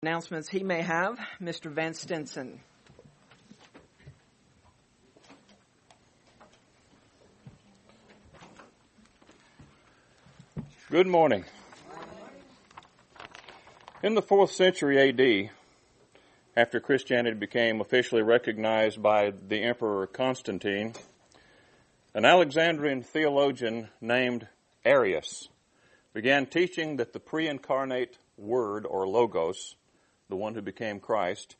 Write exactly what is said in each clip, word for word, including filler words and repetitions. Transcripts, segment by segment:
Announcements he may have, Mister Van Stinson. Good morning. In the fourth century A D, after Christianity became officially recognized by the Emperor Constantine, an Alexandrian theologian named Arius began teaching that the pre-incarnate Word, or Logos, the one who became Christ,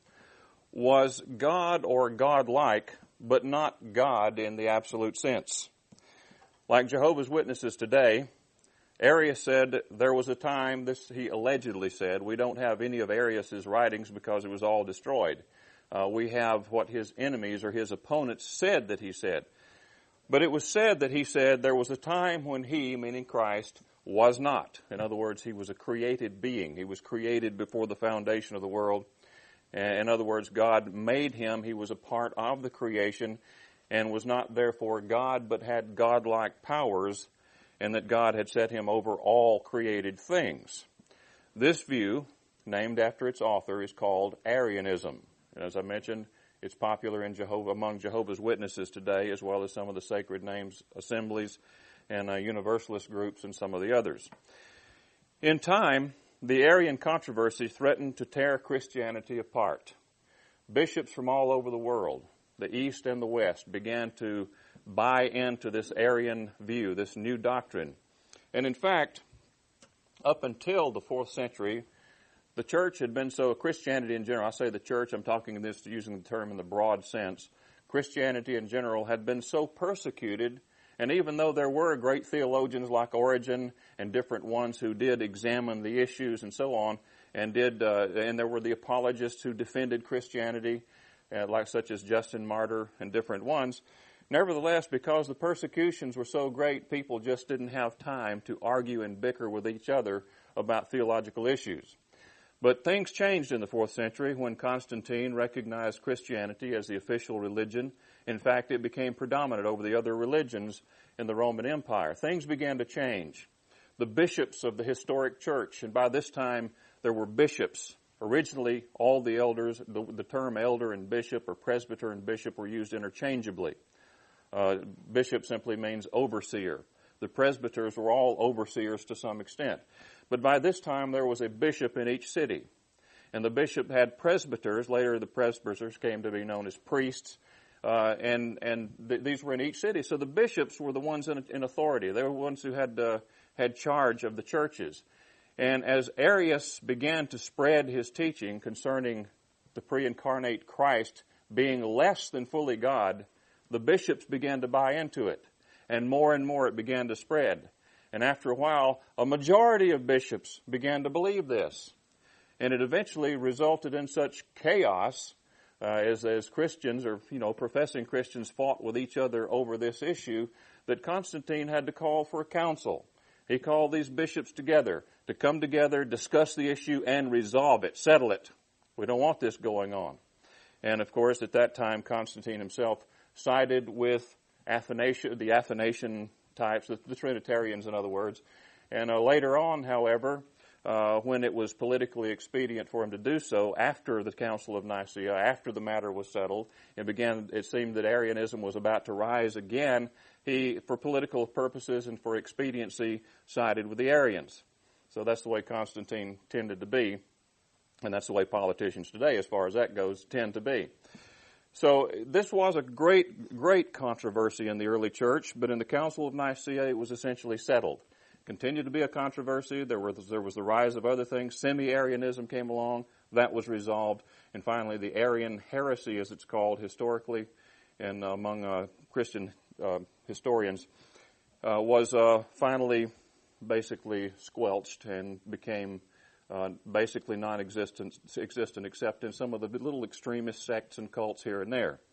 was God or God-like, but not God in the absolute sense. Like Jehovah's Witnesses today, Arius said there was a time, this he allegedly said, we don't have any of Arius's writings because it was all destroyed. Uh, we have what his enemies or his opponents said that he said. But it was said that he said there was a time when he, meaning Christ, was not. In other words, he was a created being. He was created before the foundation of the world. In other words, God made him. He was a part of the creation and was not therefore God, but had God-like powers, and that God had set him over all created things. This view, named after its author, is called Arianism. And as I mentioned, it's popular in Jehovah, among Jehovah's Witnesses today, as well as some of the Sacred Names assemblies and uh, Universalist groups and some of the others. In time, the Arian controversy threatened to tear Christianity apart. Bishops from all over the world, the East and the West, began to buy into this Arian view, this new doctrine. And in fact, up until the fourth century, the church had been so, Christianity in general, I say the church, I'm talking this using the term in the broad sense, Christianity in general had been so persecuted. And even though there were great theologians like Origen and different ones who did examine the issues and so on, and did, uh, and there were the apologists who defended Christianity, uh, like such as Justin Martyr and different ones. Nevertheless, because the persecutions were so great, people just didn't have time to argue and bicker with each other about theological issues. But things changed in the fourth century when Constantine recognized Christianity as the official religion. In fact, it became predominant over the other religions in the Roman Empire. Things began to change. The bishops of the historic church, and by this time there were bishops. Originally, all the elders, the, the term elder and bishop or presbyter and bishop were used interchangeably. Uh, bishop simply means overseer. The presbyters were all overseers to some extent. But by this time, there was a bishop in each city. And the bishop had presbyters. Later, the presbyters came to be known as priests. Uh, and and th- these were in each city. So the bishops were the ones in, in authority. They were the ones who had uh, had charge of the churches. And as Arius began to spread his teaching concerning the pre-incarnate Christ being less than fully God, the bishops began to buy into it. And more and more it began to spread. And after a while, a majority of bishops began to believe this. And it eventually resulted in such chaos uh, as, as Christians or, you know, professing Christians fought with each other over this issue that Constantine had to call for a council. He called these bishops together to come together, discuss the issue, and resolve it, settle it. We don't want this going on. And, of course, at that time, Constantine himself sided with Athanasius, the Athanasian types, the, the Trinitarians, in other words. And uh, later on, however, uh, when it was politically expedient for him to do so, after the Council of Nicaea, after the matter was settled, it began. It seemed that Arianism was about to rise again. He, for political purposes and for expediency, sided with the Arians. So that's the way Constantine tended to be, and that's the way politicians today, as far as that goes, tend to be. So this was a great, great controversy in the early church, but in the Council of Nicaea it was essentially settled. Continued to be a controversy. There was, there was the rise of other things. Semi-Arianism came along. That was resolved. And finally, the Arian heresy, as it's called historically and among uh, Christian uh, historians, uh, was uh, finally basically squelched and became Uh, basically non-existent existent except in some of the little extremist sects and cults here and there.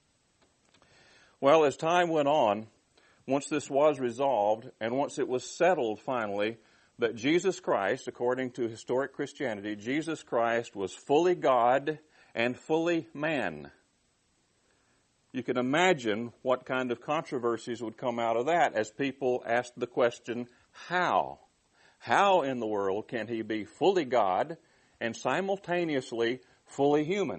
Well, as time went on, once this was resolved, and once it was settled finally that Jesus Christ, according to historic Christianity, Jesus Christ was fully God and fully man. You can imagine what kind of controversies would come out of that as people asked the question, how? How in the world can he be fully God and simultaneously fully human.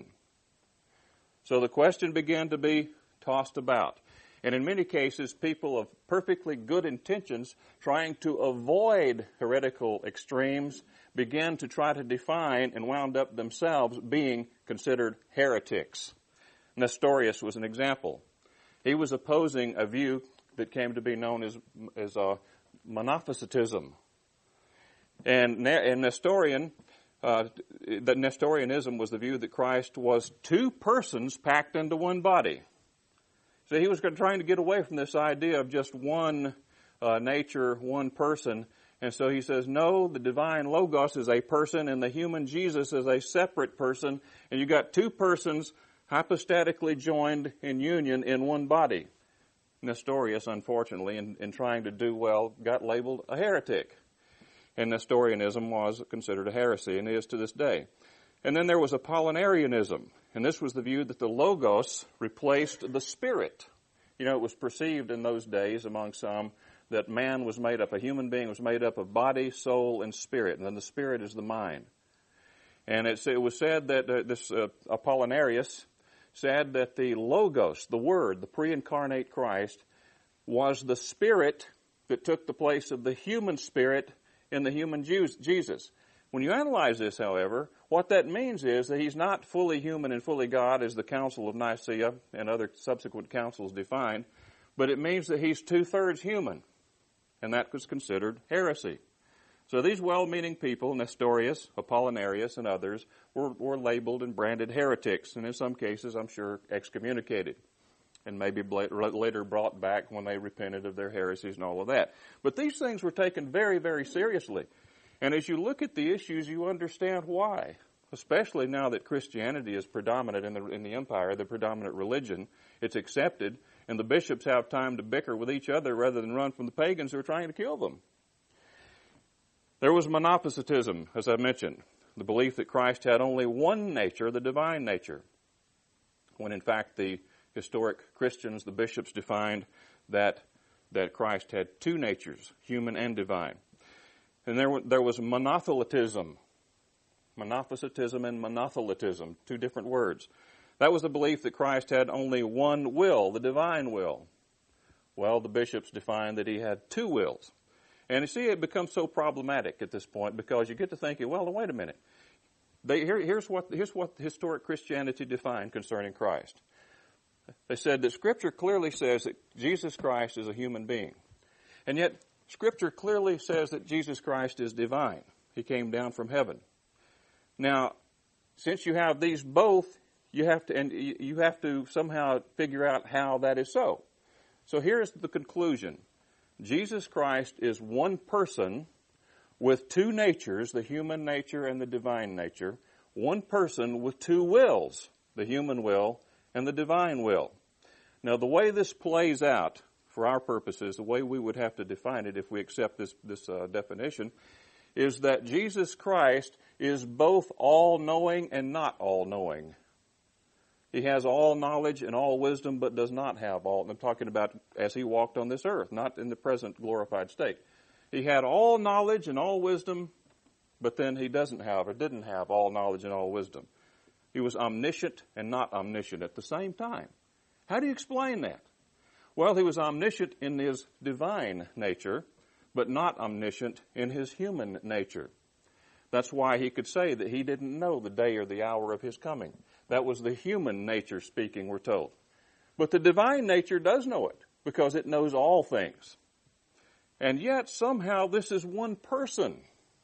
So the question began to be tossed about. And in many cases, people of perfectly good intentions trying to avoid heretical extremes began to try to define and wound up themselves being considered heretics. Nestorius was an example. He was opposing a view that came to be known as, as uh, monophysitism. And, and Nestorian, uh, that Nestorianism was the view that Christ was two persons packed into one body. So he was trying to get away from this idea of just one uh, nature, one person. And so he says, no, the divine Logos is a person and the human Jesus is a separate person. And you got two persons hypostatically joined in union in one body. Nestorius, unfortunately, in, in trying to do well, got labeled a heretic. And Nestorianism was considered a heresy and is to this day. And then there was Apollinarianism. And this was the view that the Logos replaced the Spirit. You know, it was perceived in those days among some that man was made up, a human being was made up of body, soul, and spirit. And then the spirit is the mind. And it's, it was said that uh, this uh, Apollinarius said that the Logos, the Word, the pre-incarnate Christ, was the Spirit that took the place of the human spirit in the human Jesus. When you analyze this, however, what that means is that he's not fully human and fully God as the Council of Nicaea and other subsequent councils defined, but it means that he's two-thirds human, and that was considered heresy. So these well-meaning people, Nestorius, Apollinarius, and others, were, were labeled and branded heretics, and in some cases, I'm sure, excommunicated, and maybe later brought back when they repented of their heresies and all of that. But these things were taken very, very seriously. And as you look at the issues, you understand why, especially now that Christianity is predominant in the, in the empire, the predominant religion. It's accepted, and the bishops have time to bicker with each other rather than run from the pagans who are trying to kill them. There was monophysitism, as I mentioned, the belief that Christ had only one nature, the divine nature, when in fact the historic Christians, the bishops, defined that, that Christ had two natures, human and divine. And there, there was monothelitism. Monophysitism and monothelitism, two different words. That was the belief that Christ had only one will, the divine will. Well, the bishops defined that he had two wills. And you see, it becomes so problematic at this point because you get to thinking, well, wait a minute. They, here, here's, what, here's what historic Christianity defined concerning Christ. They said that Scripture clearly says that Jesus Christ is a human being. And yet, Scripture clearly says that Jesus Christ is divine. He came down from heaven. Now, since you have these both, you have to and you have to somehow figure out how that is so. So here's the conclusion. Jesus Christ is one person with two natures, the human nature and the divine nature. One person with two wills, the human will and the divine will. Now, the way this plays out, for our purposes, the way we would have to define it if we accept this, this uh, definition, is that Jesus Christ is both all-knowing and not all-knowing. He has all knowledge and all wisdom, but does not have all. I'm talking about as he walked on this earth, not in the present glorified state. He had all knowledge and all wisdom, but then he doesn't have or didn't have all knowledge and all wisdom. He was omniscient and not omniscient at the same time. How do you explain that? Well, he was omniscient in his divine nature, but not omniscient in his human nature. That's why he could say that he didn't know the day or the hour of his coming. That was the human nature speaking, we're told. But the divine nature does know it, because it knows all things. And yet, somehow, this is one person.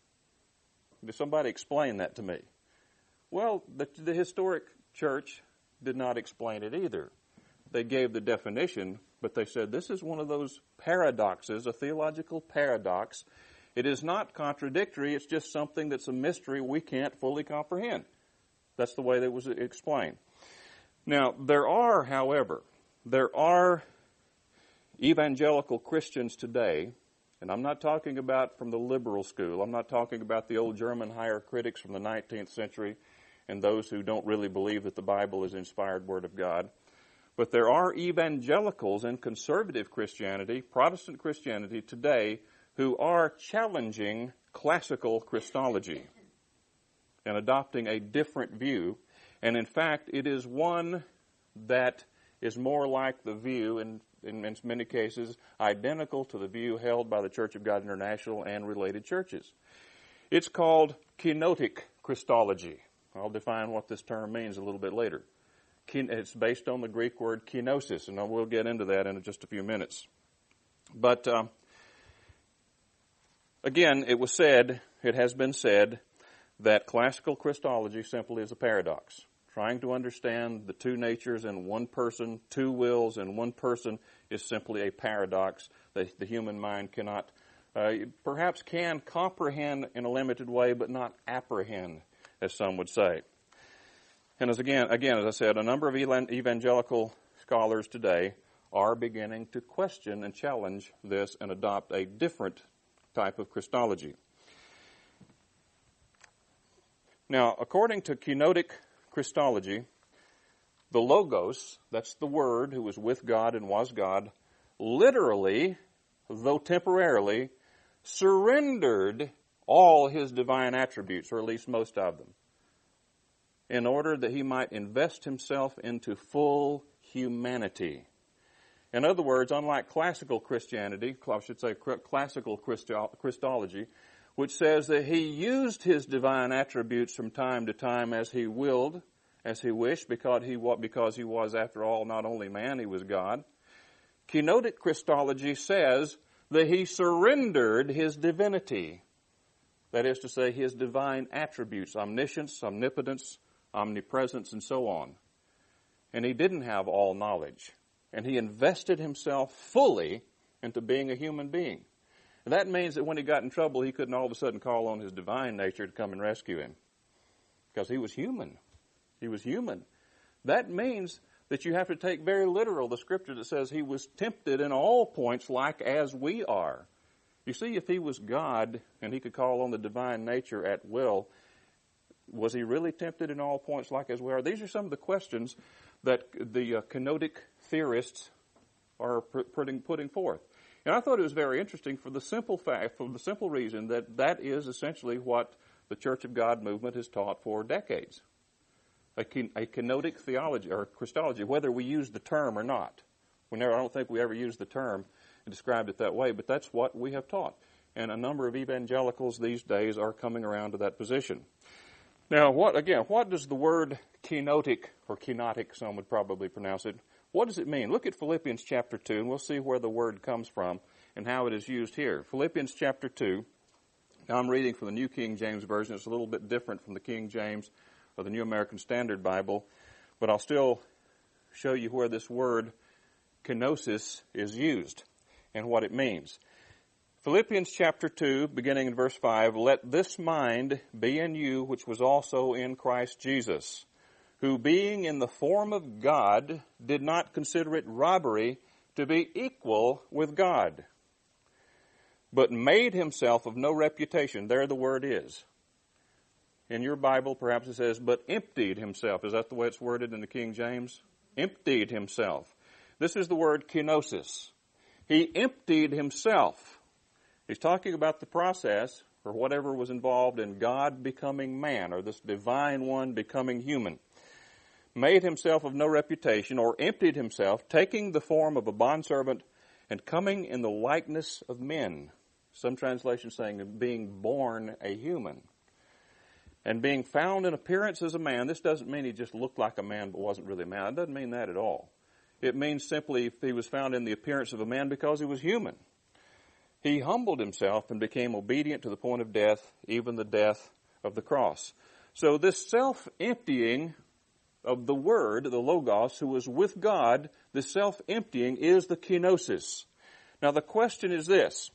Did somebody explain that to me? Well, the, the historic church did not explain it either. They gave the definition, but they said this is one of those paradoxes, a theological paradox. It is not contradictory. It's just something that's a mystery we can't fully comprehend. That's the way that was explained. Now, there are, however, there are evangelical Christians today, and I'm not talking about from the liberal school. I'm not talking about the old German higher critics from the nineteenth century and those who don't really believe that the Bible is the inspired Word of God. But there are evangelicals in conservative Christianity, Protestant Christianity today, who are challenging classical Christology. and adopting a different view. And in fact, it is one that is more like the view, in, in, in many cases, identical to the view held by the Church of God International and related churches. It's called kenotic Christology. I'll define what this term means a little bit later. It's based on the Greek word kenosis, and we'll get into that in just a few minutes. But um, again, it was said, it has been said, that classical Christology simply is a paradox. Trying to understand the two natures in one person, two wills in one person, is simply a paradox that the human mind cannot, uh, perhaps can comprehend in a limited way, but not apprehend, as some would say. And as again, again, as I said, a number of evangelical scholars today are beginning to question and challenge this and adopt a different type of Christology. Now, according to kenotic Christology, the Logos, that's the Word who was with God and was God, literally, though temporarily, surrendered all his divine attributes, or at least most of them, in order that he might invest himself into full humanity. In other words, unlike classical Christianity, I should say classical Christology, which says that he used his divine attributes from time to time as he willed, as he wished, because he, because he was, after all, not only man, he was God. Kenotic Christology says that he surrendered his divinity. That is to say, his divine attributes, omniscience, omnipotence, omnipresence, and so on. And he didn't have all knowledge. And he invested himself fully into being a human being. And that means that when he got in trouble, he couldn't all of a sudden call on his divine nature to come and rescue him. Because he was human. He was human. That means that you have to take very literal the scripture that says he was tempted in all points like as we are. You see, if he was God and he could call on the divine nature at will, was he really tempted in all points like as we are? These are some of the questions that the uh, kenotic theorists are putting, putting forth. And I thought it was very interesting for the simple fact, for the simple reason that that is essentially what the Church of God movement has taught for decades. A, a kenotic theology or Christology, whether we use the term or not. We never, I don't think we ever used the term and described it that way, but that's what we have taught. And a number of evangelicals these days are coming around to that position. Now, what again, what does the word kenotic, or kenotic, some would probably pronounce it, what does it mean? Look at Philippians chapter two, and we'll see where the word comes from and how it is used here. Philippians chapter two, now I'm reading from the New King James Version. It's a little bit different from the King James or the New American Standard Bible, but I'll still show you where this word kenosis is used and what it means. Philippians chapter two, beginning in verse five, "Let this mind be in you, which was also in Christ Jesus, who being in the form of God, did not consider it robbery to be equal with God, but made himself of no reputation." There the word is. In your Bible, perhaps it says, "but emptied himself." Is that the way it's worded in the King James? Emptied himself. This is the word kenosis. He emptied himself. He's talking about the process, or whatever was involved in God becoming man, or this divine one becoming human. Made himself of no reputation, or emptied himself, taking the form of a bondservant and coming in the likeness of men. Some translations saying being born a human. And being found in appearance as a man. This doesn't mean he just looked like a man but wasn't really a man. It doesn't mean that at all. It means simply he was found in the appearance of a man because he was human. He humbled himself and became obedient to the point of death, even the death of the cross. So this self-emptying of the Word, the Logos, who was with God, this self-emptying is the kenosis. Now the question is this.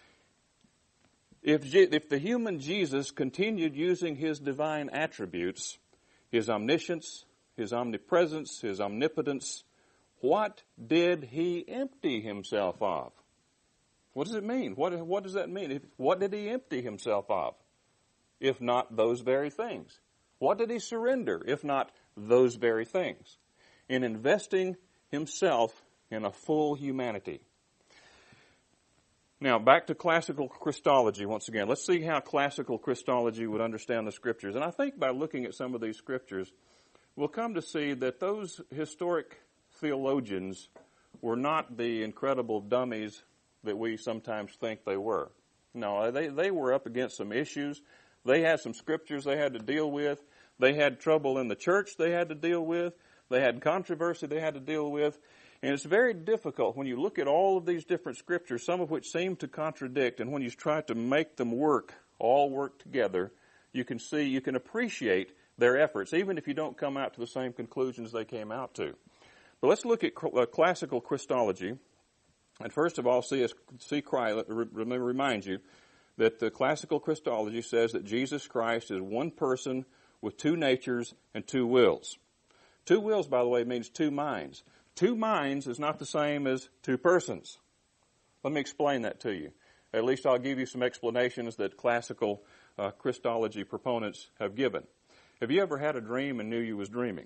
If, if the human Jesus continued using his divine attributes, his omniscience, his omnipresence, his omnipotence, what did he empty himself of? What does it mean? What, what does that mean? If, what did he empty himself of, if not those very things? What did he surrender, if not those very things? In investing himself in a full humanity. Now, back to classical Christology once again. Let's see how classical Christology would understand the Scriptures. And I think by looking at some of these Scriptures, we'll come to see that those historic theologians were not the incredible dummies that we sometimes think they were. No, they, they were up against some issues. They had some Scriptures they had to deal with. They had trouble in the church they had to deal with. They had controversy they had to deal with. And it's very difficult when you look at all of these different Scriptures, some of which seem to contradict, and when you try to make them work, all work together, you can see, you can appreciate their efforts, even if you don't come out to the same conclusions they came out to. But let's look at uh, classical Christology. And first of all, see, see Christ, remember, remind you that the classical Christology says that Jesus Christ is one person with two natures and two wills. Two wills, by the way, means two minds. Two minds is not the same as two persons. Let me explain that to you. At least I'll give you some explanations that classical uh, Christology proponents have given. Have you ever had a dream and knew you was dreaming?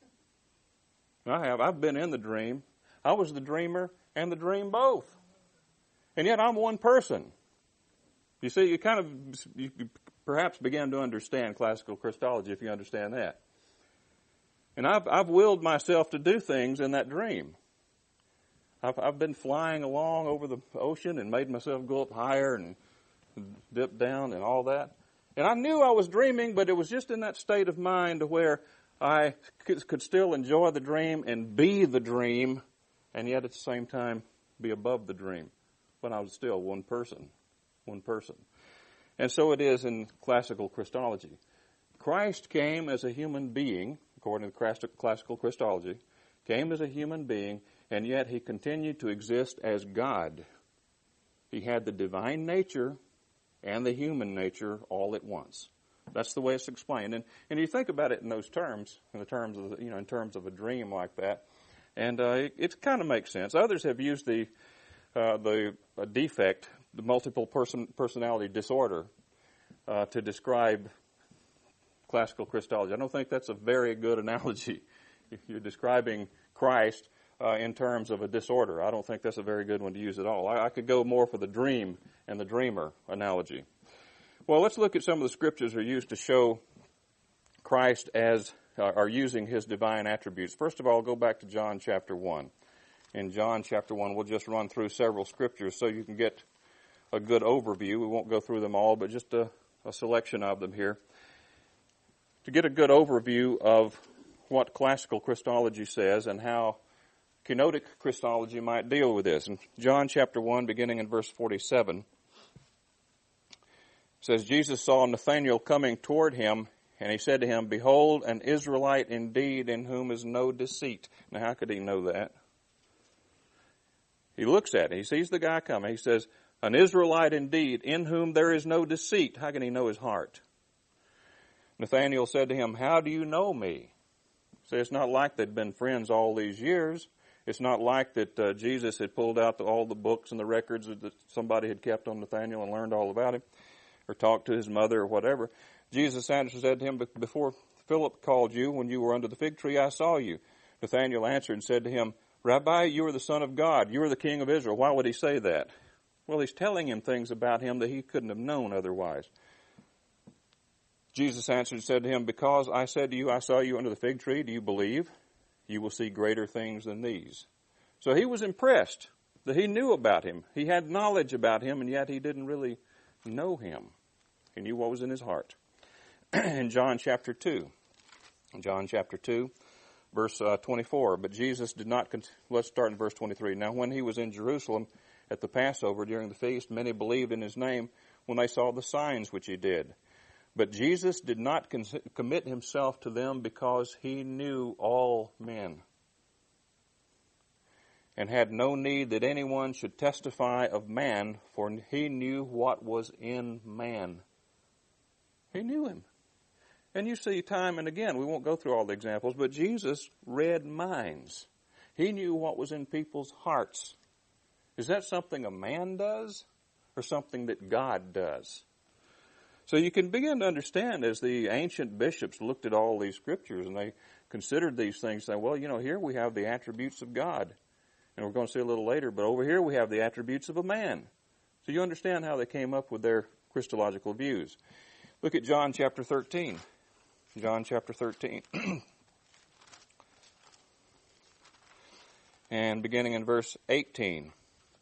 I have. I've been in the dream. I was the dreamer and the dream both. And yet I'm one person. You see, you kind of you perhaps begin to understand classical Christology if you understand that. And I've, I've willed myself to do things in that dream. I've, I've been flying along over the ocean and made myself go up higher and dip down and all that. And I knew I was dreaming, but it was just in that state of mind where I could, could still enjoy the dream and be the dream, and yet at the same time be above the dream. But I was still one person, one person. And so it is in classical Christology. Christ came as a human being, according to classical Christology, came as a human being, and yet he continued to exist as God. He had the divine nature and the human nature all at once. That's the way it's explained. And, and you think about it in those terms, in the terms of the, you know, in terms of a dream like that, and uh, it, it kind of makes sense. Others have used the uh, the uh, defect, the multiple person personality disorder, uh, to describe classical Christology. I don't think that's a very good analogy. If you're describing Christ uh, in terms of a disorder, I don't think that's a very good one to use at all. I, I could go more for the dream and the dreamer analogy. Well, let's look at some of the Scriptures that are used to show Christ as, uh, are using his divine attributes. First of all, go back to John chapter one. In John chapter one, we'll just run through several Scriptures so you can get a good overview. We won't go through them all, but just a, a selection of them here. To get a good overview of what classical Christology says and how kenotic Christology might deal with this. In John chapter one, beginning in verse forty-seven, it says, Jesus saw Nathanael coming toward him, and he said to him, Behold, an Israelite indeed, in whom is no deceit. Now, how could he know that? He looks at it. He sees the guy coming. He says, An Israelite indeed, in whom there is no deceit. How can he know his heart? Nathanael said to him, How do you know me? See, it's not like they'd been friends all these years. It's not like that uh, Jesus had pulled out the, all the books and the records that somebody had kept on Nathanael and learned all about him, or talked to his mother or whatever. Jesus answered, said to him, Before Philip called you, when you were under the fig tree, I saw you. Nathanael answered and said to him, Rabbi, you are the Son of God. You are the King of Israel. Why would he say that? Well, he's telling him things about him that he couldn't have known otherwise. Jesus answered and said to him, Because I said to you, I saw you under the fig tree, do you believe? You will see greater things than these. So he was impressed that he knew about him. He had knowledge about him, and yet he didn't really know him. He knew what was in his heart. In John chapter two, John chapter two, verse uh, twenty-four, but Jesus did not, con- let's start in verse twenty-three. Now when he was in Jerusalem at the Passover during the feast, many believed in his name when they saw the signs which he did. But Jesus did not con- commit himself to them because he knew all men and had no need that anyone should testify of man, for he knew what was in man. He knew him. And you see time and again, we won't go through all the examples, but Jesus read minds. He knew what was in people's hearts. Is that something a man does or something that God does? So you can begin to understand as the ancient bishops looked at all these Scriptures and they considered these things, saying, well, you know, here we have the attributes of God. And we're going to see a little later, but over here we have the attributes of a man. So you understand how they came up with their Christological views. Look at John chapter thirteen. John chapter thirteen. And beginning in verse eighteen.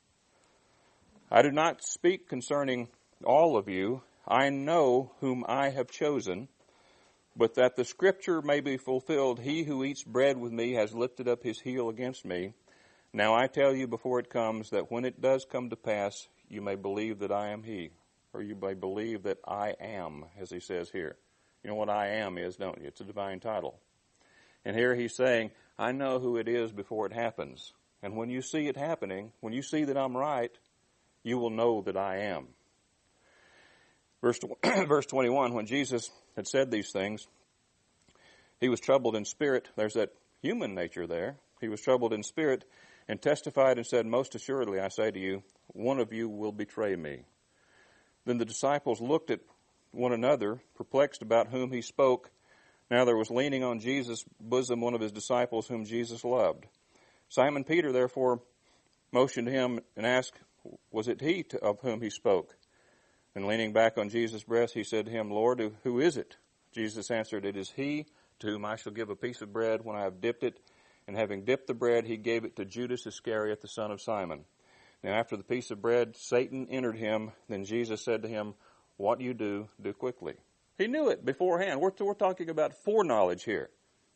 I do not speak concerning all of you. I know whom I have chosen, but that the scripture may be fulfilled, he who eats bread with me has lifted up his heel against me. Now I tell you before it comes, that when it does come to pass, you may believe that I am he. Or you may believe that I am, as he says here. You know what I am is, don't you? It's a divine title. And here he's saying, I know who it is before it happens. And when you see it happening, when you see that I'm right, you will know that I am. Verse, verse twenty-one, when Jesus had said these things, he was troubled in spirit. There's that human nature there. He was troubled in spirit and testified and said, most assuredly, I say to you, one of you will betray me. Then the disciples looked at one another, perplexed about whom he spoke. Now there was leaning on Jesus' bosom one of his disciples whom Jesus loved. Simon Peter therefore motioned him and asked, was it he to, of whom he spoke? And leaning back on Jesus' breast, he said to him, Lord, who is it? Jesus answered, it is he to whom I shall give a piece of bread when I have dipped it. And having dipped the bread, he gave it to Judas Iscariot, the son of Simon. Now after the piece of bread, Satan entered him. Then Jesus said to him, what you do, do quickly. He knew it beforehand. We're, we're talking about foreknowledge here.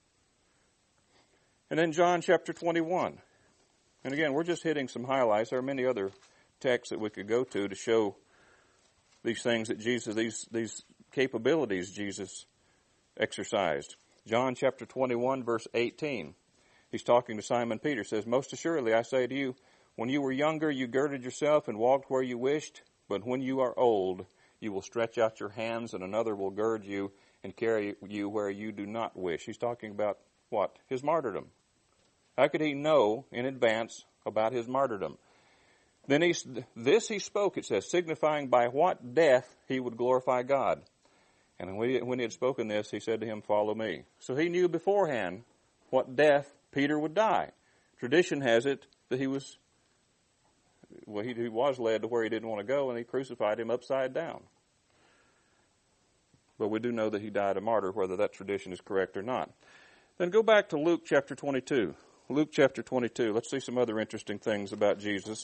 And then John chapter twenty-one. And again, we're just hitting some highlights. There are many other texts that we could go to to show these things that Jesus, these, these capabilities Jesus exercised. John chapter twenty-one, verse eighteen. He's talking to Simon Peter. Says, most assuredly, I say to you, when you were younger, you girded yourself and walked where you wished. But when you are old, you will stretch out your hands and another will gird you and carry you where you do not wish. He's talking about what? His martyrdom. How could he know in advance about his martyrdom? Then he, this he spoke, it says, signifying by what death he would glorify God. And when he, when he had spoken this, he said to him, follow me. So he knew beforehand what death Peter would die. Tradition has it that he was, well, he, he was led to where he didn't want to go, and he crucified him upside down. But we do know that he died a martyr, whether that tradition is correct or not. Then go back to Luke chapter twenty-two. Luke chapter twenty-two. Let's see some other interesting things about Jesus.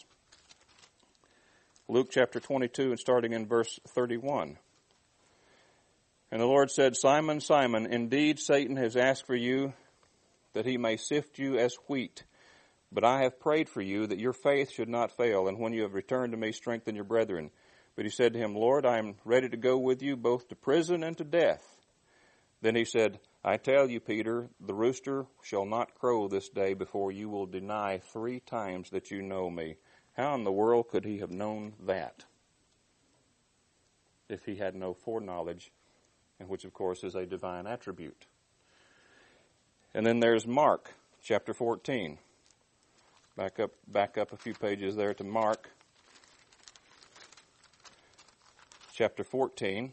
Luke chapter twenty-two, and starting in verse thirty-one. And the Lord said, Simon, Simon, indeed Satan has asked for you that he may sift you as wheat. But I have prayed for you that your faith should not fail, and when you have returned to me, strengthen your brethren. But he said to him, Lord, I am ready to go with you both to prison and to death. Then he said, I tell you, Peter, the rooster shall not crow this day before you will deny three times that you know me. How in the world could he have known that if he had no foreknowledge, and which, of course, is a divine attribute? And then there's Mark chapter fourteen. Back up, back up a few pages there to Mark chapter fourteen.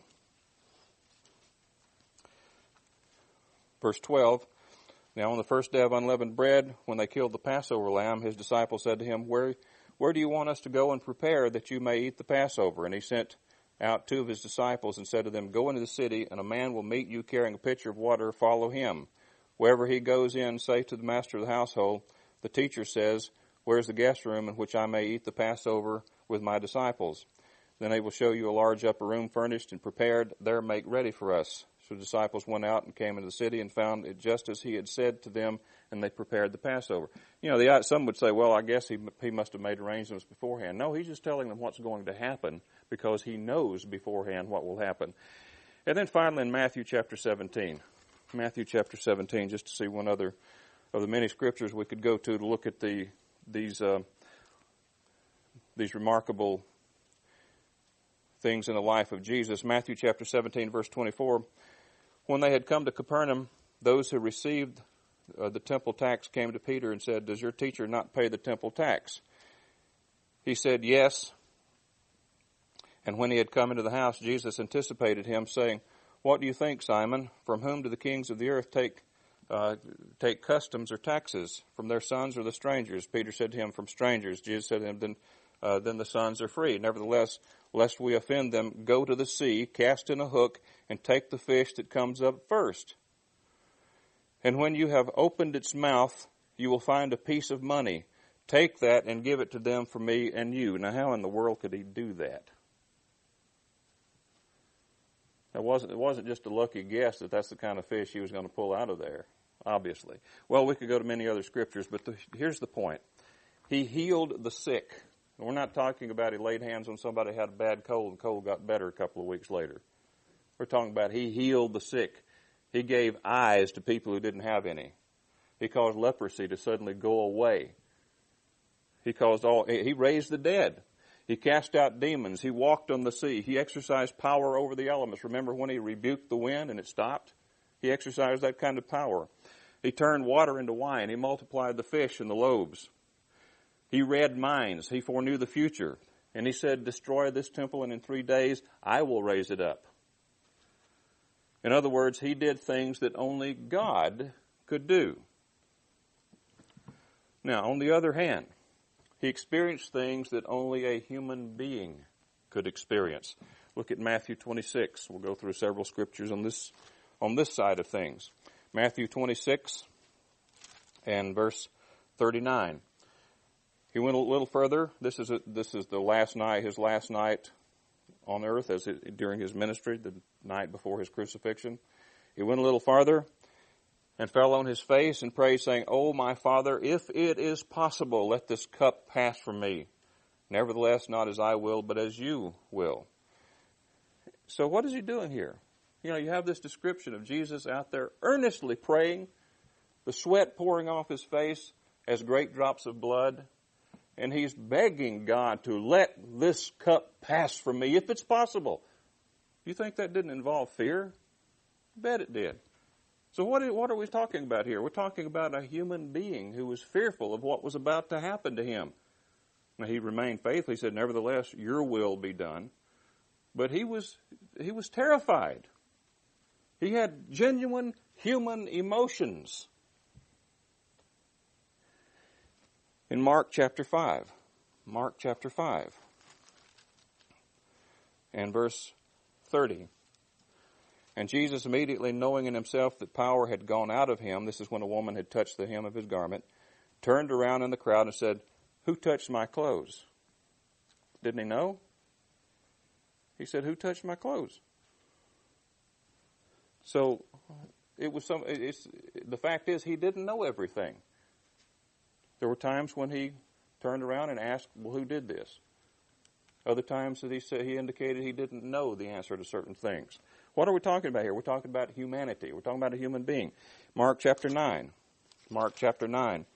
Verse twelve, now on the first day of unleavened bread, when they killed the Passover lamb, his disciples said to him, Where where do you want us to go and prepare that you may eat the Passover? And he sent out two of his disciples and said to them, Go into the city, and a man will meet you carrying a pitcher of water. Follow him. Wherever he goes in, say to the master of the household, The teacher says, Where's the guest room in which I may eat the Passover with my disciples? Then they will show you a large upper room furnished and prepared. There make ready for us. So the disciples went out and came into the city and found it just as he had said to them, and they prepared the Passover. You know, the, some would say, well, I guess he, he must have made arrangements beforehand. No, he's just telling them what's going to happen because he knows beforehand what will happen. And then finally in Matthew chapter seventeen. Matthew chapter seventeen, just to see one other of the many scriptures we could go to to look at the these uh, these remarkable things in the life of Jesus. Matthew chapter seventeen, verse twenty-four. When they had come to Capernaum, those who received uh, the temple tax came to Peter and said, Does your teacher not pay the temple tax? He said, Yes. And when he had come into the house, Jesus anticipated him, saying, What do you think, Simon? From whom do the kings of the earth take uh, take customs or taxes? From their sons or the strangers? Peter said to him, From strangers. Jesus said to him, Then uh, then the sons are free. Nevertheless, lest we offend them, go to the sea, cast in a hook, and take the fish that comes up first. And when you have opened its mouth, you will find a piece of money. Take that and give it to them for me and you. Now, how in the world could he do that? It wasn't, it wasn't just a lucky guess that that's the kind of fish he was going to pull out of there, obviously. Well, we could go to many other scriptures, but the, here's the point. He healed the sick. We're not talking about he laid hands on somebody who had a bad cold and cold got better a couple of weeks later. We're talking about he healed the sick. He gave eyes to people who didn't have any. He caused leprosy to suddenly go away. He caused all, he raised the dead. He cast out demons. He walked on the sea. He exercised power over the elements. Remember when he rebuked the wind and it stopped? He exercised that kind of power. He turned water into wine. He multiplied the fish and the loaves. He read minds. He foreknew the future. And he said, destroy this temple and in three days I will raise it up. In other words, he did things that only God could do. Now, on the other hand, he experienced things that only a human being could experience. Look at Matthew twenty-six. We'll go through several scriptures on this on this side of things. Matthew twenty-six and verse thirty-nine. He went a little further. This is a, this is the last night, his last night on earth as it, during his ministry, the night before his crucifixion. He went a little farther and fell on his face and prayed, saying, "O my Father, if it is possible, let this cup pass from me. Nevertheless, not as I will, but as you will." So what is he doing here? You know, you have this description of Jesus out there earnestly praying, the sweat pouring off his face as great drops of blood, and he's begging God to let this cup pass from me if it's possible. You think that didn't involve fear? I bet it did. So what are, what are we talking about here? We're talking about a human being who was fearful of what was about to happen to him. Now, he remained faithful. He said, "Nevertheless, your will be done." But he was he was terrified. He had genuine human emotions. In Mark chapter five, Mark chapter five, and verse thirty. And Jesus, immediately knowing in himself that power had gone out of him, this is when a woman had touched the hem of his garment, turned around in the crowd and said, "Who touched my clothes?" Didn't he know? He said, "Who touched my clothes?" So it was some. It's, the fact is, he didn't know everything. There were times when he turned around and asked, "Well, who did this?" Other times that he said he indicated he didn't know the answer to certain things. What are we talking about here? We're talking about humanity. We're talking about a human being. Mark chapter nine. Mark chapter nine.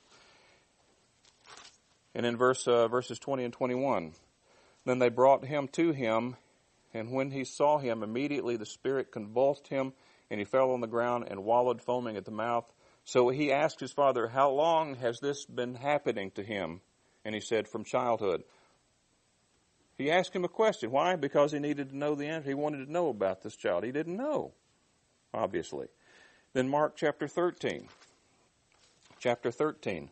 And in verse uh, verses twenty and twenty-one. Then they brought him to him, and when he saw him, immediately the spirit convulsed him, and he fell on the ground and wallowed, foaming at the mouth. So he asked his father, "How long has this been happening to him?" And he said, "From childhood." He asked him a question. Why? Because he needed to know the answer. He wanted to know about this child. He didn't know, obviously. Then Mark chapter thirteen. Chapter thirteen.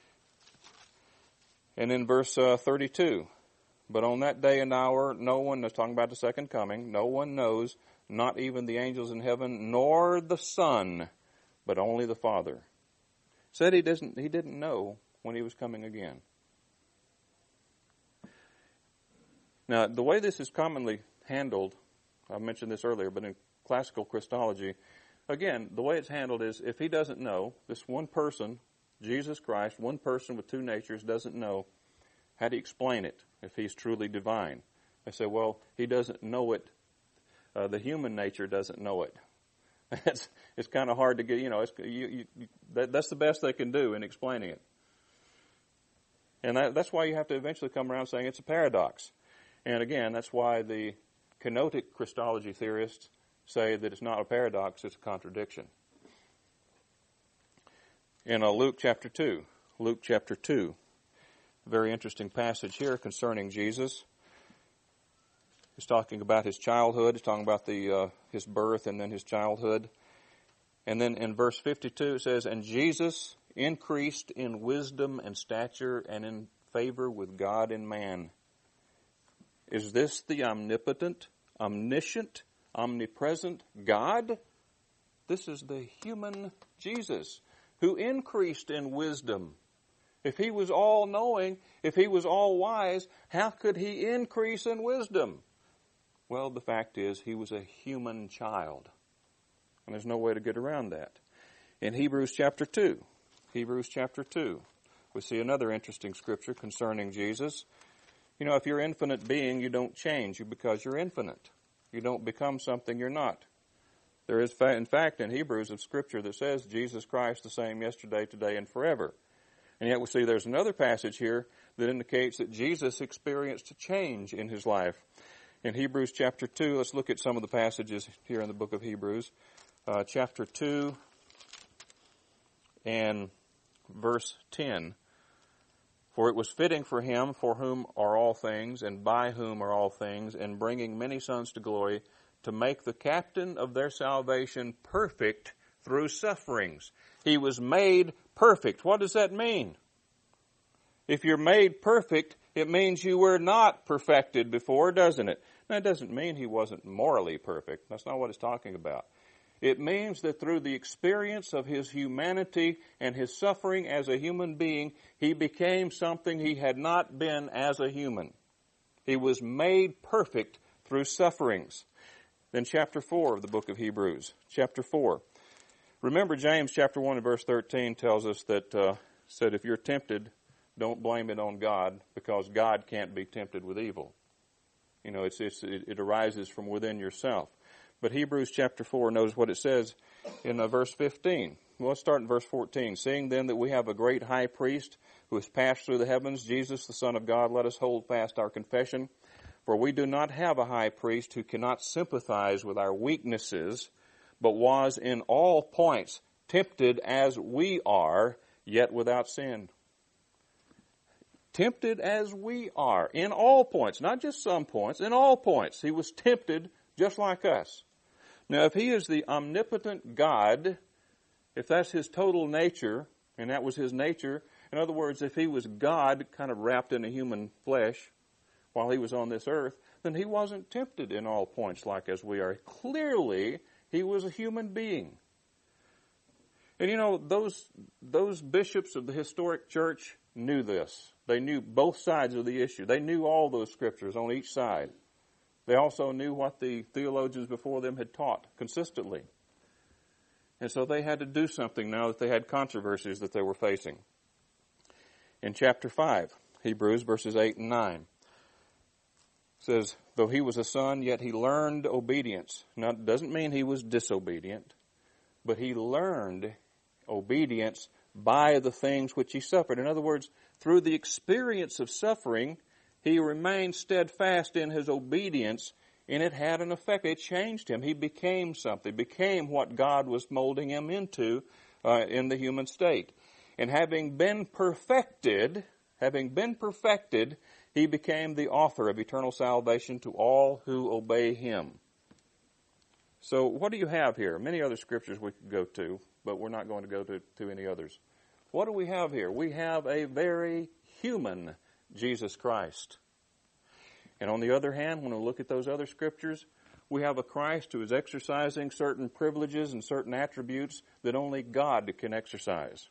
And in verse uh, thirty-two. But on that day and hour, no one, is talking about the second coming, no one knows, not even the angels in heaven, nor the Son, but only the Father. Said he doesn't. He didn't know when he was coming again. Now, the way this is commonly handled, I mentioned this earlier, but in classical Christology, again, the way it's handled is if he doesn't know, this one person, Jesus Christ, one person with two natures, doesn't know, how do you explain it if he's truly divine? They say, well, he doesn't know it. Uh, the human nature doesn't know it. It's, it's kind of hard to get, you know, it's, you, you, that, that's the best they can do in explaining it. And that, that's why you have to eventually come around saying it's a paradox. And again, that's why the kenotic Christology theorists say that it's not a paradox, it's a contradiction. In uh, Luke chapter two, Luke chapter two, very interesting passage here concerning Jesus. He's talking about his childhood, he's talking about the uh, his birth and then his childhood. And then in verse fifty-two it says, "And Jesus increased in wisdom and stature and in favor with God and man." Is this the omnipotent, omniscient, omnipresent God? This is the human Jesus who increased in wisdom. If he was all-knowing, if he was all-wise, how could he increase in wisdom? Well, the fact is, he was a human child. And there's no way to get around that. In Hebrews chapter two, Hebrews chapter two, we see another interesting scripture concerning Jesus. You know, if you're infinite being, you don't change because you're infinite. You don't become something you're not. There is, in fact, in Hebrews, a scripture that says Jesus Christ the same yesterday, today, and forever. And yet we see there's another passage here that indicates that Jesus experienced a change in his life. In Hebrews chapter two, let's look at some of the passages here in the book of Hebrews. Uh, chapter two and verse ten. For it was fitting for him, for whom are all things, and by whom are all things, and bringing many sons to glory, to make the captain of their salvation perfect through sufferings. He was made perfect. What does that mean? If you're made perfect, it means you were not perfected before, doesn't it? Now, it doesn't mean he wasn't morally perfect. That's not what it's talking about. It means that through the experience of his humanity and his suffering as a human being, he became something he had not been as a human. He was made perfect through sufferings. Then chapter four of the book of Hebrews. Chapter four. Remember, James chapter one and verse thirteen tells us that, uh, said, if you're tempted, don't blame it on God, because God can't be tempted with evil. You know, it's, it's, it, it arises from within yourself. But Hebrews chapter four, notice what it says in uh, verse fifteen. Well, let's start in verse fourteen. Seeing then that we have a great high priest who has passed through the heavens, Jesus, the Son of God, let us hold fast our confession. For we do not have a high priest who cannot sympathize with our weaknesses, but was in all points tempted as we are, yet without sin. Tempted as we are, in all points, not just some points, in all points. He was tempted just like us. Now, if he is the omnipotent God, if that's his total nature, and that was his nature, in other words, if he was God kind of wrapped in a human flesh while he was on this earth, then he wasn't tempted in all points like as we are. Clearly, he was a human being. And you know, those those bishops of the historic church knew this. They knew both sides of the issue. They knew all those scriptures on each side. They also knew what the theologians before them had taught consistently. And so they had to do something now that they had controversies that they were facing. In chapter five, Hebrews, verses eight and nine, says, though he was a son, yet he learned obedience. Now, it doesn't mean he was disobedient, but he learned obedience by the things which he suffered. In other words, through the experience of suffering, he remained steadfast in his obedience, and it had an effect. It changed him. He became something, became what God was molding him into uh, in the human state. And having been perfected, having been perfected, he became the author of eternal salvation to all who obey him. So what do you have here? Many other scriptures we could go to, but we're not going to go to, to any others. What do we have here? We have a very human Jesus Christ. And on the other hand, when we look at those other scriptures, we have a Christ who is exercising certain privileges and certain attributes that only God can exercise.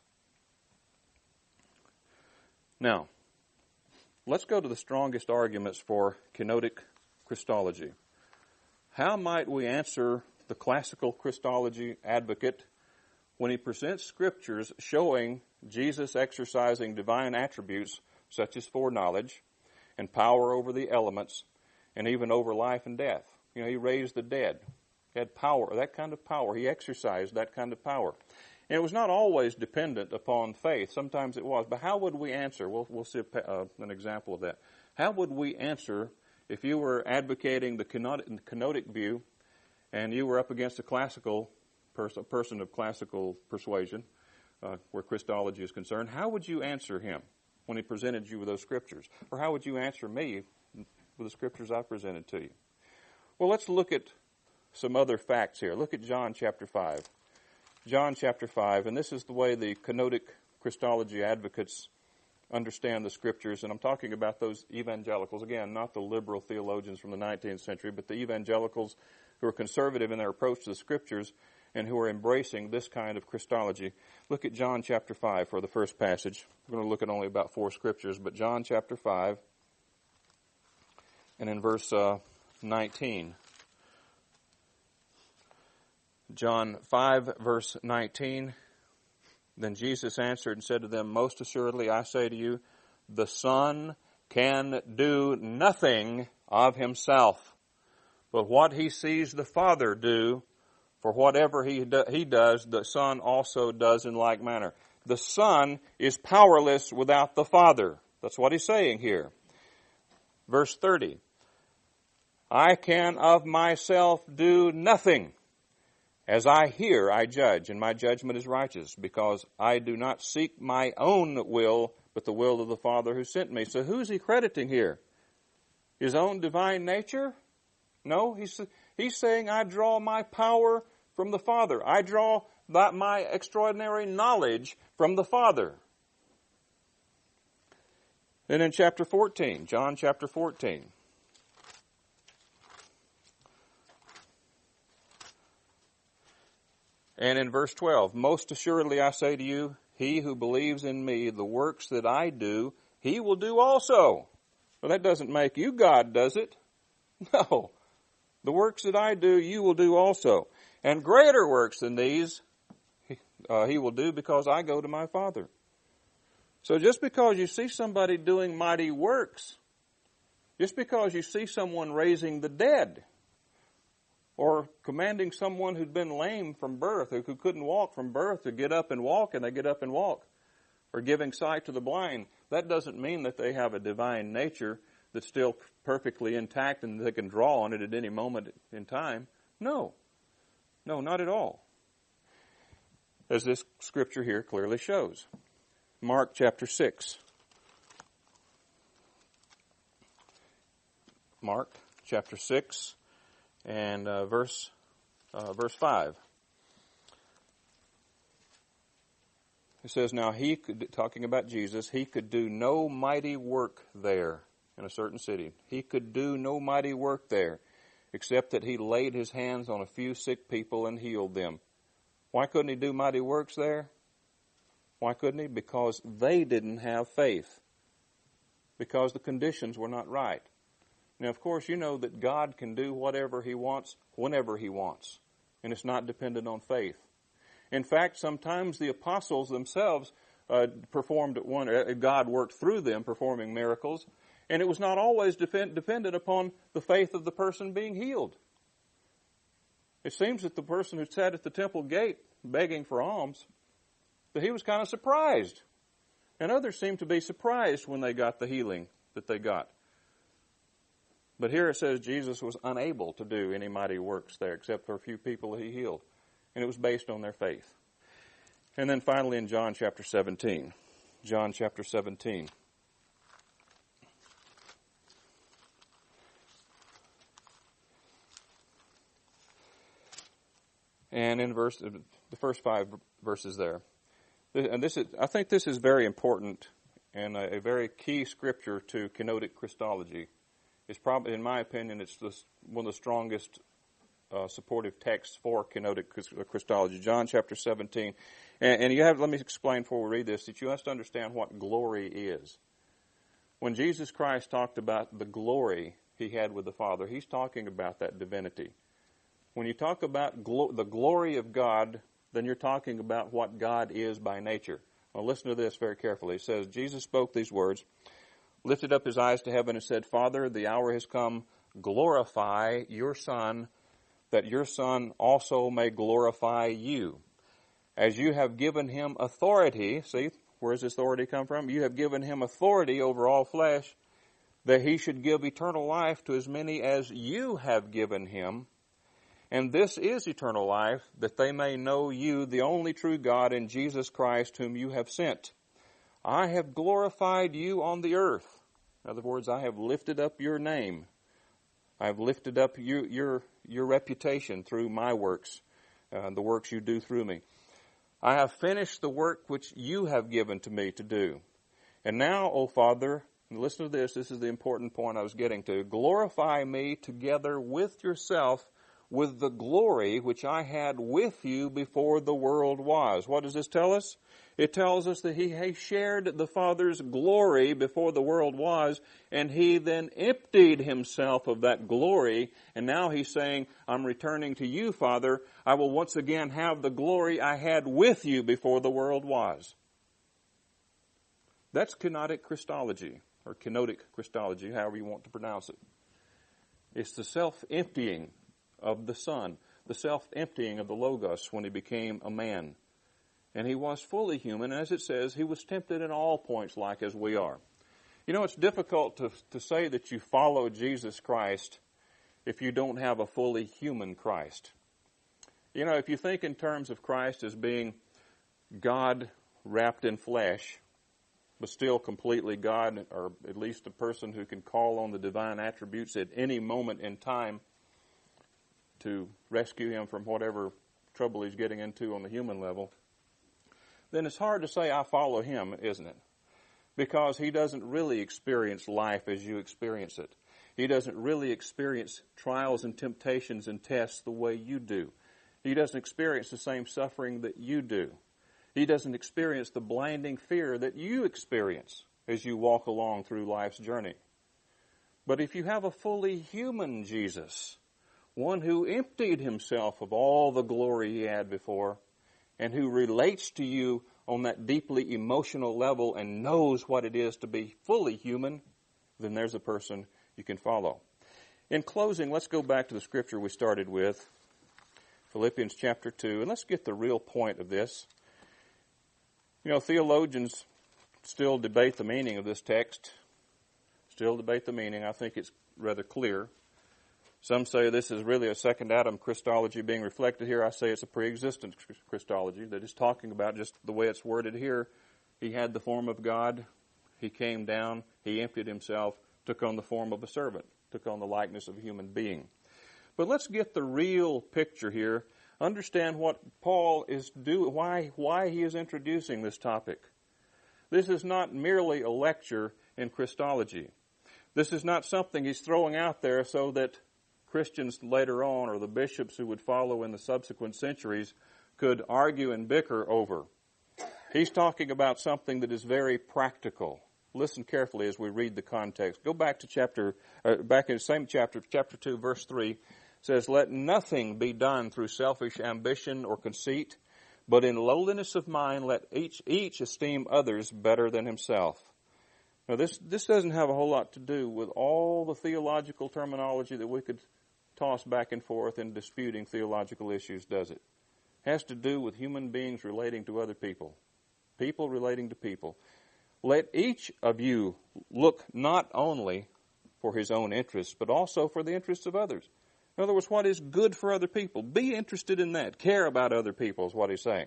Now, let's go to the strongest arguments for kenotic Christology. How might we answer the classical Christology advocate when he presents scriptures showing Jesus exercising divine attributes such as foreknowledge and power over the elements and even over life and death? You know, he raised the dead. He had power, that kind of power. He exercised that kind of power. And it was not always dependent upon faith. Sometimes it was. But how would we answer? We'll, we'll see a, uh, an example of that. How would we answer if you were advocating the kenotic, kenotic view and you were up against a classical person, a person of classical persuasion uh, where Christology is concerned? How would you answer him when he presented you with those scriptures? Or how would you answer me with the scriptures I presented to you? Well, let's look at some other facts here. Look at John chapter five. John chapter five, and this is the way the kenotic Christology advocates understand the Scriptures, and I'm talking about those evangelicals, again, not the liberal theologians from the nineteenth century, but the evangelicals who are conservative in their approach to the Scriptures and who are embracing this kind of Christology. Look at John chapter five for the first passage. We're going to look at only about four Scriptures, but John chapter five, and in verse uh, nineteen. John five, verse nineteen. Then Jesus answered and said to them, Most assuredly I say to you, the Son can do nothing of himself, but what he sees the Father do, for whatever he do, he does, the Son also does in like manner. The Son is powerless without the Father. That's what he's saying here. Verse thirty. I can of myself do nothing. As I hear, I judge, and my judgment is righteous, because I do not seek my own will, but the will of the Father who sent me. So who's he crediting here? His own divine nature? No, he's, he's saying, I draw my power from the Father. I draw that my extraordinary knowledge from the Father. Then in chapter fourteen, John chapter fourteen. And in verse twelve, Most assuredly I say to you, he who believes in me, the works that I do, he will do also. Well, that doesn't make you God, does it? No. The works that I do, you will do also. And greater works than these, uh, he will do because I go to my Father. So just because you see somebody doing mighty works, just because you see someone raising the dead, or commanding someone who'd been lame from birth, who couldn't walk from birth, to get up and walk, and they get up and walk, or giving sight to the blind, that doesn't mean that they have a divine nature that's still perfectly intact and they can draw on it at any moment in time. No. No, not at all. As this scripture here clearly shows. Mark chapter six. Mark chapter six. And uh, verse uh, verse five. It says, now he could, talking about Jesus, he could do no mighty work there in a certain city. He could do no mighty work there, except that he laid his hands on a few sick people and healed them. Why couldn't he do mighty works there? Why couldn't he? Because they didn't have faith. Because the conditions were not right. Now, of course, you know that God can do whatever he wants, whenever he wants. And it's not dependent on faith. In fact, sometimes the apostles themselves uh, performed one, uh, God worked through them performing miracles. And it was not always depend, dependent upon the faith of the person being healed. It seems that the person who sat at the temple gate begging for alms, that he was kind of surprised. And others seemed to be surprised when they got the healing that they got. But here it says Jesus was unable to do any mighty works there except for a few people he healed. And it was based on their faith. And then finally in John chapter seventeen. John chapter seventeen. And in verse, the first five verses there. And this is, I think this is very important and a, a very key scripture to kenotic Christology. It's probably, in my opinion, it's the, one of the strongest uh, supportive texts for kenotic Christology. John chapter seventeen. And, and you have, let me explain before we read this, that you have to understand what glory is. When Jesus Christ talked about the glory he had with the Father, he's talking about that divinity. When you talk about glo- the glory of God, then you're talking about what God is by nature. Well, listen to this very carefully. It says, Jesus spoke these words, lifted up his eyes to heaven and said, Father, the hour has come, glorify your Son, that your Son also may glorify you. As you have given him authority, see, where does this authority come from? You have given him authority over all flesh, that he should give eternal life to as many as you have given him. And this is eternal life, that they may know you, the only true God, and Jesus Christ, whom you have sent. I have glorified you on the earth. In other words, I have lifted up your name. I have lifted up you, your, your reputation through my works, uh, the works you do through me. I have finished the work which you have given to me to do. And now, O Father, and listen to this, this is the important point I was getting to. Glorify me together with yourself with the glory which I had with you before the world was. What does this tell us? It tells us that he, he shared the Father's glory before the world was, and he then emptied himself of that glory, and now he's saying, I'm returning to you, Father. I will once again have the glory I had with you before the world was. That's kenotic Christology, or kenotic Christology, however you want to pronounce it. It's the self-emptying of the Son, the self-emptying of the Logos when he became a man. And he was fully human. As it says, he was tempted in all points like as we are. You know, it's difficult to, to say that you follow Jesus Christ if you don't have a fully human Christ. You know, if you think in terms of Christ as being God wrapped in flesh, but still completely God, or at least a person who can call on the divine attributes at any moment in time to rescue him from whatever trouble he's getting into on the human level, then it's hard to say I follow him, isn't it? Because he doesn't really experience life as you experience it. He doesn't really experience trials and temptations and tests the way you do. He doesn't experience the same suffering that you do. He doesn't experience the blinding fear that you experience as you walk along through life's journey. But if you have a fully human Jesus, one who emptied himself of all the glory he had before, and who relates to you on that deeply emotional level and knows what it is to be fully human, then there's a person you can follow. In closing, let's go back to the scripture we started with, Philippians chapter two, and let's get the real point of this. You know, theologians still debate the meaning of this text, still debate the meaning. I think it's rather clear. Some say this is really a second Adam Christology being reflected here. I say it's a pre-existent Christology that is talking about just the way it's worded here. He had the form of God. He came down. He emptied himself, took on the form of a servant, took on the likeness of a human being. But let's get the real picture here. Understand what Paul is doing, why, why he is introducing this topic. This is not merely a lecture in Christology. This is not something he's throwing out there so that Christians later on, or the bishops who would follow in the subsequent centuries, could argue and bicker over. He's talking about something that is very practical. Listen carefully as we read the context. Go back to chapter, uh, back in the same chapter, chapter two, verse three. It says, "Let nothing be done through selfish ambition or conceit, but in lowliness of mind let each each esteem others better than himself." Now this this doesn't have a whole lot to do with all the theological terminology that we could toss back and forth in disputing theological issues, does it? It has to do with human beings relating to other people. People relating to people. Let each of you look not only for his own interests, but also for the interests of others. In other words, what is good for other people? Be interested in that. Care about other people is what he's saying.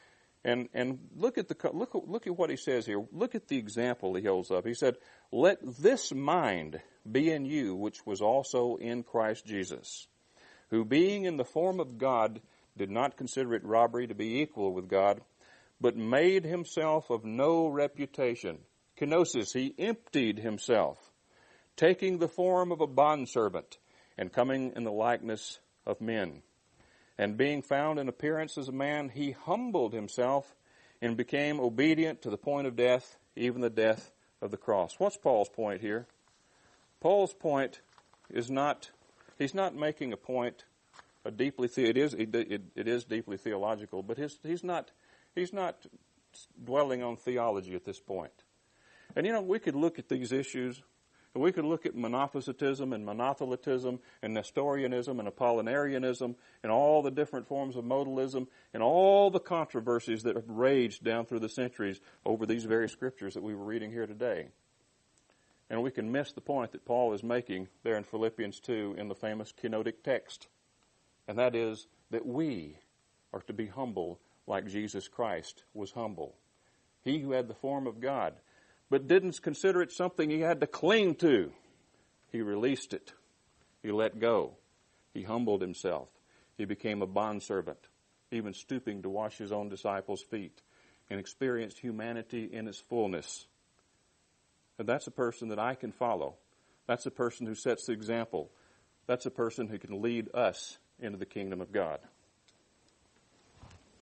And and look at the look look at what he says here. Look at the example he holds up. He said, "Let this mind be in you, which was also in Christ Jesus, who being in the form of God did not consider it robbery to be equal with God, but made himself of no reputation." Kenosis, he emptied himself, taking the form of a bondservant and coming in the likeness of men. And being found in appearance as a man, he humbled himself and became obedient to the point of death, even the death of the cross. What's Paul's point here? Paul's point is not, he's not making a point, a deeply, the, it is, it, it, it is deeply theological, but his, he's not, he's not dwelling on theology at this point. And you know, we could look at these issues. We could look at monophysitism and monothelitism and Nestorianism and Apollinarianism and all the different forms of modalism and all the controversies that have raged down through the centuries over these very scriptures that we were reading here today. And we can miss the point that Paul is making there in Philippians two in the famous kenotic text. And that is that we are to be humble like Jesus Christ was humble. He who had the form of God, but didn't consider it something he had to cling to. He released it. He let go. He humbled himself. He became a bondservant, even stooping to wash his own disciples' feet, and experienced humanity in its fullness. And that's a person that I can follow. That's a person who sets the example. That's a person who can lead us into the kingdom of God.